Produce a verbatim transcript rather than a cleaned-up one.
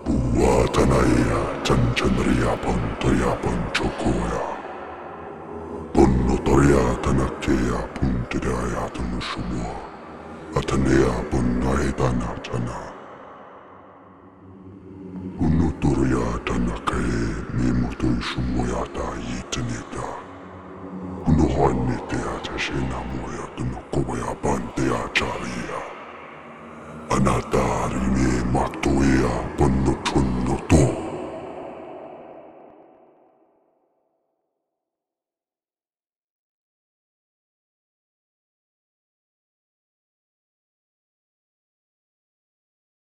Buatanaya Chanchandriya Pantoya Panchokoya Punnotoria Tanakeya Puntiraya Tanusumua Atanea Punaidana Tana Unuturia Tanakae Mimutu Shumuyata Yitanita Unuhanitea Tashinamuya Tunukobaya Pantea Charia Anatarini Matuia Punutun